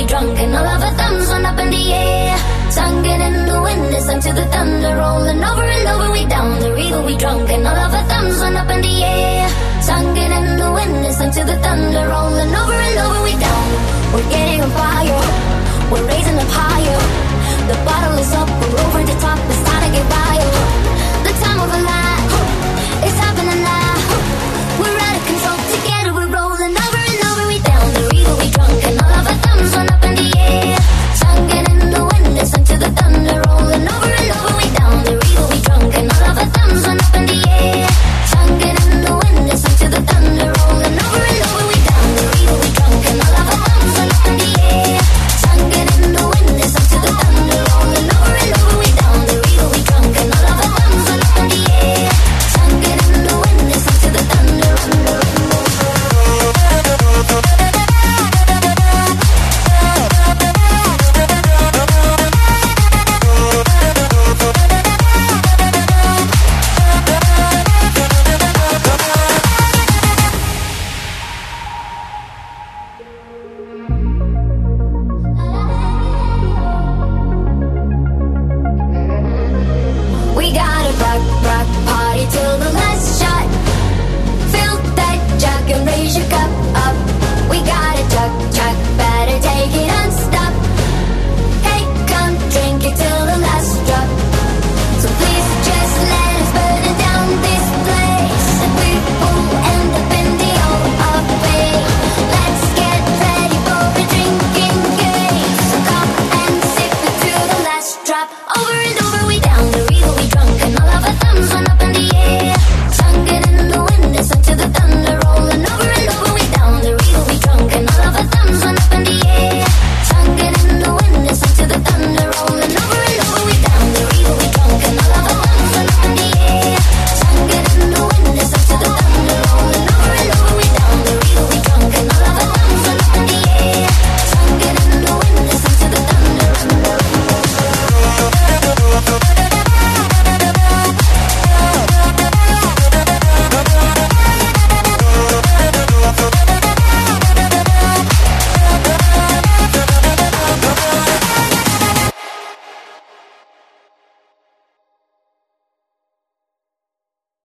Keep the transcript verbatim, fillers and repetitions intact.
drunk and all of our thumbs went up in the air. Singing in the wind, listen to the thunder rolling over and over. We down the river, we drunk and all of our thumbs went up in the air. Singing in the wind, listen to the thunder rolling over and over. We down, we're getting on fire, we're raising up higher. The bottle is up, we're over the top.